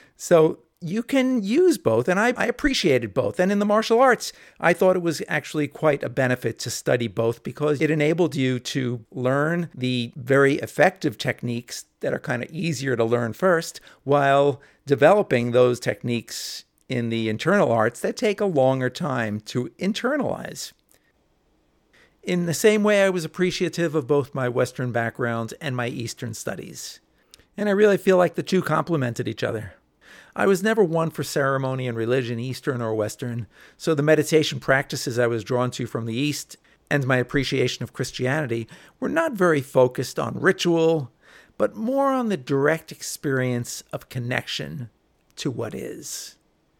So you can use both, and I, I appreciated both. And in the martial arts, I thought it was actually quite a benefit to study both because it enabled you to learn the very effective techniques that are kind of easier to learn first, while developing those techniques in the internal arts that take a longer time to internalize. In the same way, I was appreciative of both my Western background and my Eastern studies. And I really feel like the two complemented each other. I was never one for ceremony and religion, Eastern or Western, so the meditation practices I was drawn to from the East and my appreciation of Christianity were not very focused on ritual, but more on the direct experience of connection to what is.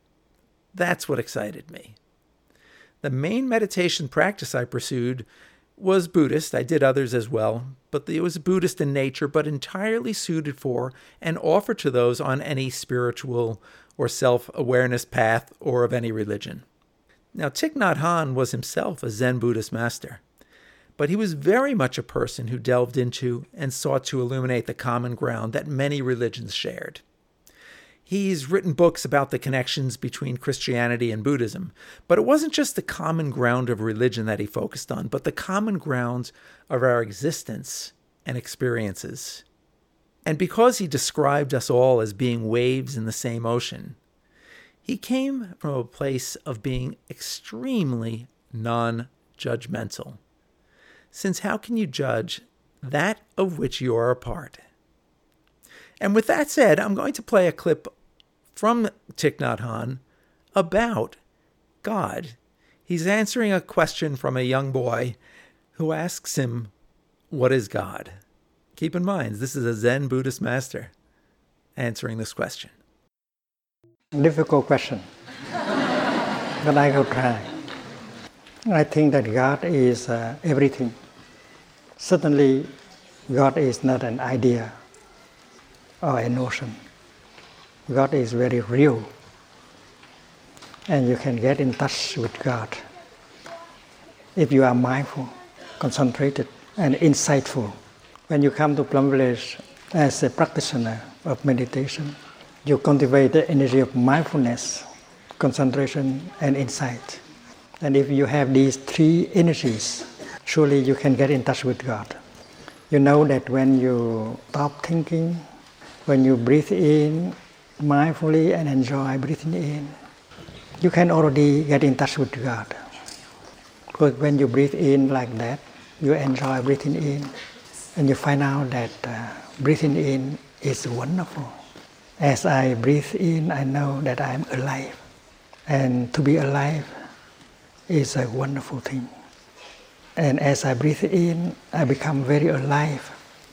That's what excited me. The main meditation practice I pursued was Buddhist. I did others as well, but it was Buddhist in nature, but entirely suited for and offered to those on any spiritual or self-awareness path or of any religion. Now, Thich Nhat Hanh was himself a Zen Buddhist master, but he was very much a person who delved into and sought to illuminate the common ground that many religions shared. He's written books about the connections between Christianity and Buddhism, but it wasn't just the common ground of religion that he focused on, but the common ground of our existence and experiences. And because he described us all as being waves in the same ocean, he came from a place of being extremely non-judgmental. Since how can you judge that of which you are a part? And with that said, I'm going to play a clip from Thich Nhat Hanh about God. He's answering a question from a young boy who asks him, "What is God?" Keep in mind, this is a Zen Buddhist master answering this question. Difficult question, but I will try. I think that God is uh, everything. Certainly, God is not an idea or a notion. God is very real, and you can get in touch with God if you are mindful, concentrated, and insightful. When you come to Plum Village as a practitioner of meditation, you cultivate the energy of mindfulness, concentration, and insight. And if you have these three energies, surely you can get in touch with God. You know that when you stop thinking, when you breathe in mindfully and enjoy breathing in, you can already get in touch with God. Because when you breathe in like that, you enjoy breathing in, and you find out that uh, breathing in is wonderful. As I breathe in, I know that I am alive. And to be alive is a wonderful thing. And as I breathe in, I become very alive.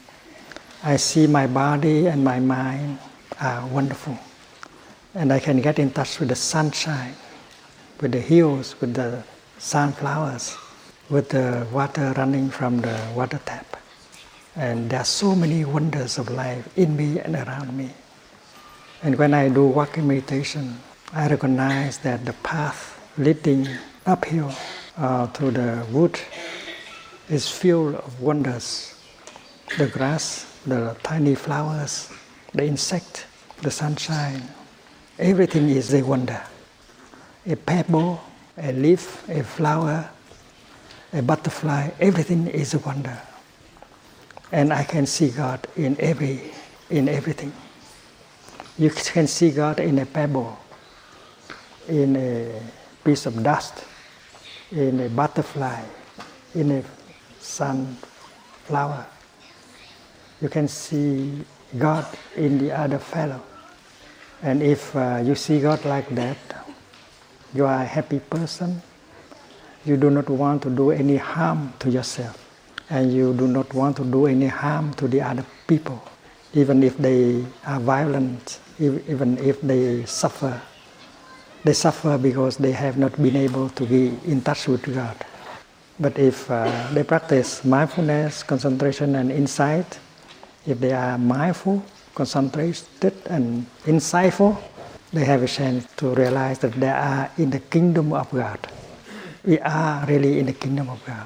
I see my body and my mind are wonderful. And I can get in touch with the sunshine, with the hills, with the sunflowers, with the water running from the water tap. And there are so many wonders of life in me and around me. And when I do walking meditation, I recognize that the path leading uphill uh, to the wood is filled of wonders. The grass, the tiny flowers, the insect, the sunshine, everything is a wonder. A pebble, a leaf, a flower, a butterfly, everything is a wonder. And I can see God in every, in everything. You can see God in a pebble, in a piece of dust, in a butterfly, in a sunflower. You can see God in the other fellow. And if uh, you see God like that, you are a happy person. You do not want to do any harm to yourself. And you do not want to do any harm to the other people, even if they are violent, even if they suffer. They suffer because they have not been able to be in touch with God. But if uh, they practice mindfulness, concentration, and insight, if they are mindful, concentrated, and insightful, they have a chance to realize that they are in the kingdom of God. We are really in the kingdom of God.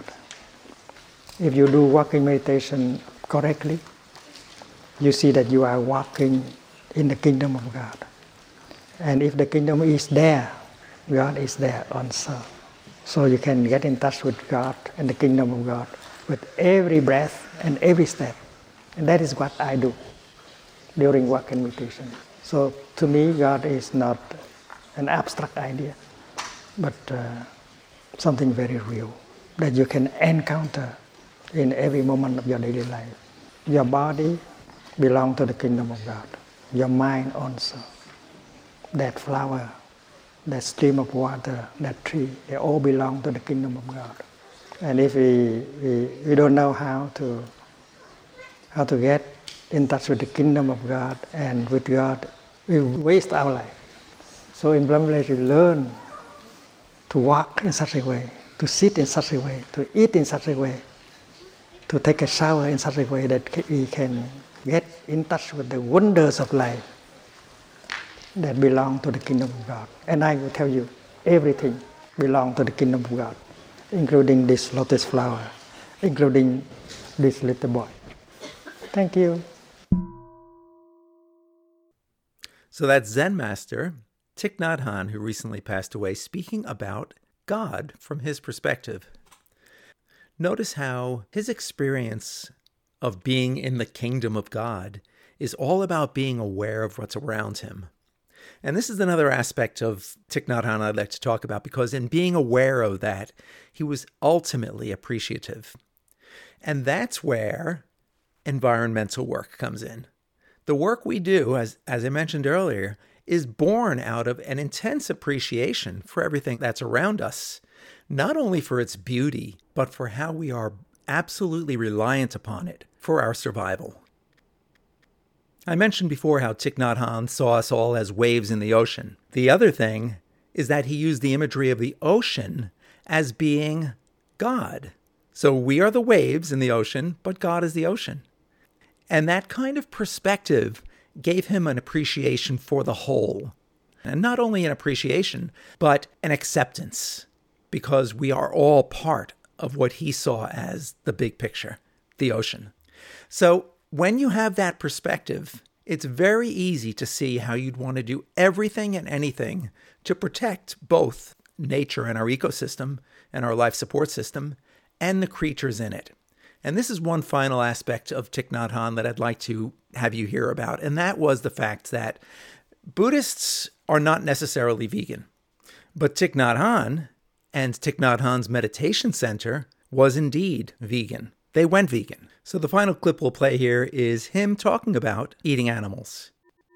If you do walking meditation correctly, you see that you are walking in the kingdom of God. And if the kingdom is there, God is there also. So you can get in touch with God and the kingdom of God with every breath and every step. And that is what I do during walking meditation. So to me, God is not an abstract idea, but uh, something very real that you can encounter in every moment of your daily life. Your body belongs to the kingdom of God. Your mind also. That flower, that stream of water, that tree, they all belong to the kingdom of God. And if we, we, we don't know how to how to get in touch with the kingdom of God and with God, we waste our life. So in Plum Village, we learn to walk in such a way, to sit in such a way, to eat in such a way, to take a shower in such a way that we can get in touch with the wonders of life that belong to the kingdom of God. And I will tell you, everything belong to the kingdom of God, including this lotus flower, including this little boy. Thank you. So that's Zen master Thich Nhat Hanh, who recently passed away, speaking about God from his perspective. Notice how his experience of being in the kingdom of God is all about being aware of what's around him. And this is another aspect of Thich Nhat Hanh I'd like to talk about, because in being aware of that, he was ultimately appreciative. And that's where environmental work comes in. The work we do, as, as I mentioned earlier, is born out of an intense appreciation for everything that's around us, not only for its beauty, but for how we are absolutely reliant upon it for our survival. I mentioned before how Thich Nhat Hanh saw us all as waves in the ocean. The other thing is that he used the imagery of the ocean as being God. So we are the waves in the ocean, but God is the ocean. And that kind of perspective gave him an appreciation for the whole. And not only an appreciation, but an acceptance, because we are all part of what he saw as the big picture, the ocean. So when you have that perspective, it's very easy to see how you'd want to do everything and anything to protect both nature and our ecosystem and our life support system and the creatures in it. And this is one final aspect of Thich Nhat Hanh that I'd like to have you hear about, and that was the fact that Buddhists are not necessarily vegan. But Thich Nhat Hanh and Thich Nhat Hanh's meditation center was indeed vegan. They went vegan. So the final clip we'll play here is him talking about eating animals.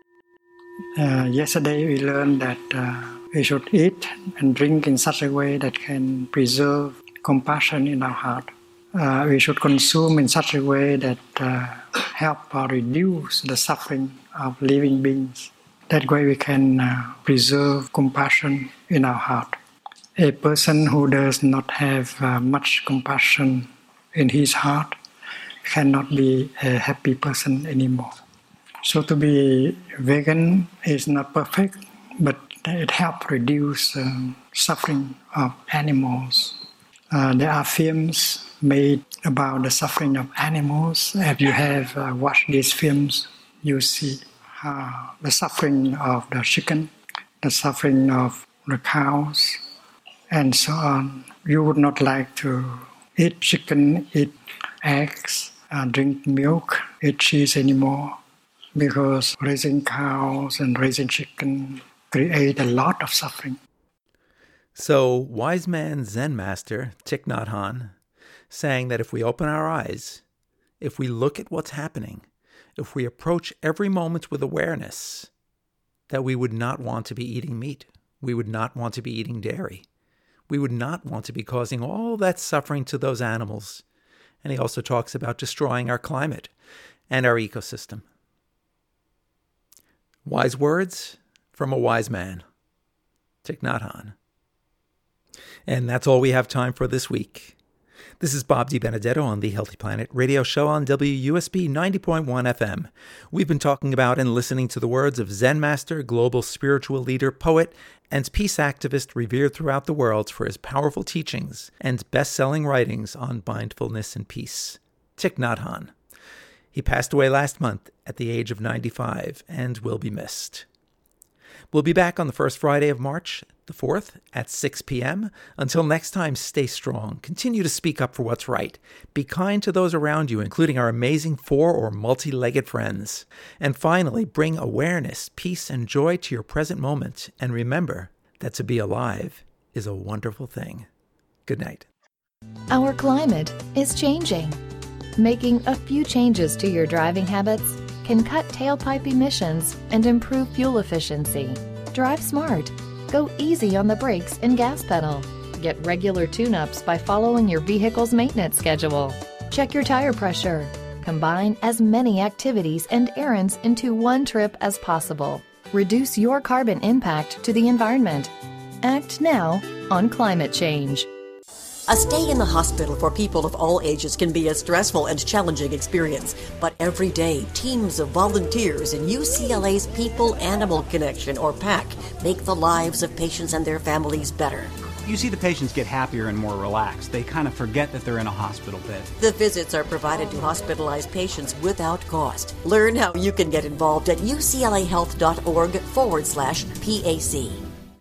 Uh, yesterday we learned that uh, we should eat and drink in such a way that can preserve compassion in our heart. Uh, we should consume in such a way that uh, help or reduce the suffering of living beings. That way we can uh, preserve compassion in our heart. A person who does not have uh, much compassion in his heart cannot be a happy person anymore. So to be vegan is not perfect, but it helps reduce um, suffering of animals. Uh, there are films made about the suffering of animals. If you have uh, watched these films, you see uh, the suffering of the chicken, the suffering of the cows, and so on. You would not like to eat chicken, eat eggs, uh, drink milk, eat cheese anymore, because raising cows and raising chicken create a lot of suffering. So wise man Zen master Thich Nhat Hanh saying that if we open our eyes, if we look at what's happening, if we approach every moment with awareness, that we would not want to be eating meat, we would not want to be eating dairy, we would not want to be causing all that suffering to those animals. And he also talks about destroying our climate and our ecosystem. Wise words from a wise man, Thich Nhat Hanh. And that's all we have time for this week. This is Bob DiBenedetto on the Healthy Planet radio show on W U S B ninety point one F M. We've been talking about and listening to the words of Zen master, global spiritual leader, poet, and peace activist revered throughout the world for his powerful teachings and best-selling writings on mindfulness and peace, Thich Nhat Hanh. He passed away last month at the age of ninety-five and will be missed. We'll be back on the first Friday of March, the fourth, at six p.m. Until next time, stay strong. Continue to speak up for what's right. Be kind to those around you, including our amazing four or multi-legged friends. And finally, bring awareness, peace, and joy to your present moment. And remember that to be alive is a wonderful thing. Good night. Our climate is changing. Making a few changes to your driving habits can cut tailpipe emissions and improve fuel efficiency. Drive smart. Go easy on the brakes and gas pedal. Get regular tune-ups by following your vehicle's maintenance schedule. Check your tire pressure. Combine as many activities and errands into one trip as possible. Reduce your carbon impact to the environment. Act now on climate change. A stay in the hospital for people of all ages can be a stressful and challenging experience, but every day, teams of volunteers in U C L A's People Animal Connection, or PAC, make the lives of patients and their families better. you see the patients get happier and more relaxed. They kind of forget that they're in a hospital bed. The visits are provided to hospitalized patients without cost. Learn how you can get involved at uclahealth.org forward slash PAC.